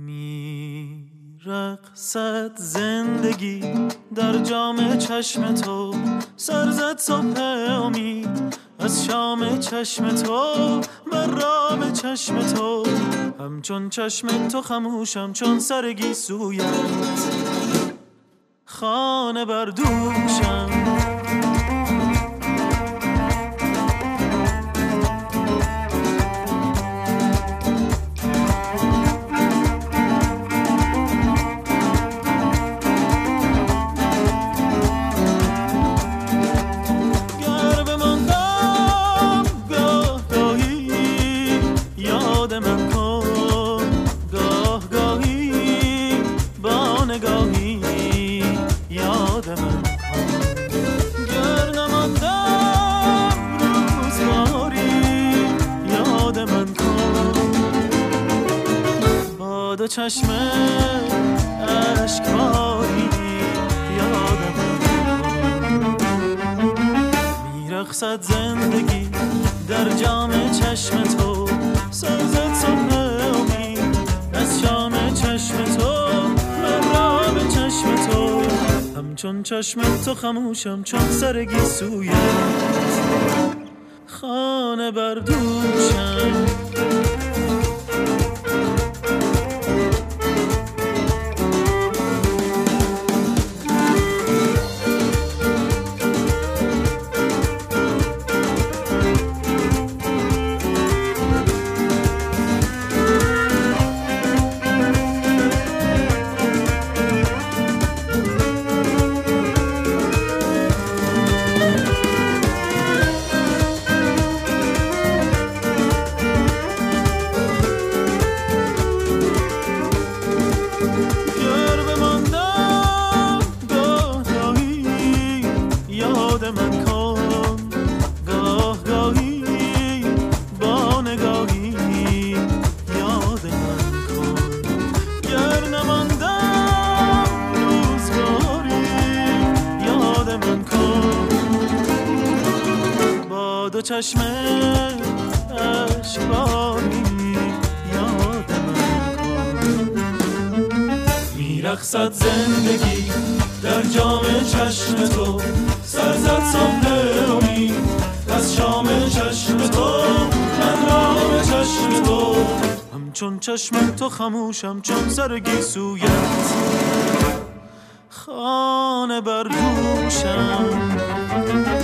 میرقصد زندگی در جام چشم تو، سر زد صبح امید از شام چشم تو، بر رام چشم تو، همچون چشم تو خموشم چون سر گیسویت، خانه بر دوشم. چشم اشکباری یادم میرقصد زندگی در جام چشم تو، سر زد صبح امید از شام چشم تو، من را به چشم تو، همچون چشم تو خموشم چون سر گیسویت، خانه بر دوشم. چشم اشکباری یادم میرقصد زندگی در جام چشم تو، سر زد صبح امید از شام چشم تو، من را به چشم تو، همچون چشم تو خموشم چون سر گیسویت، خانه بر دوشم.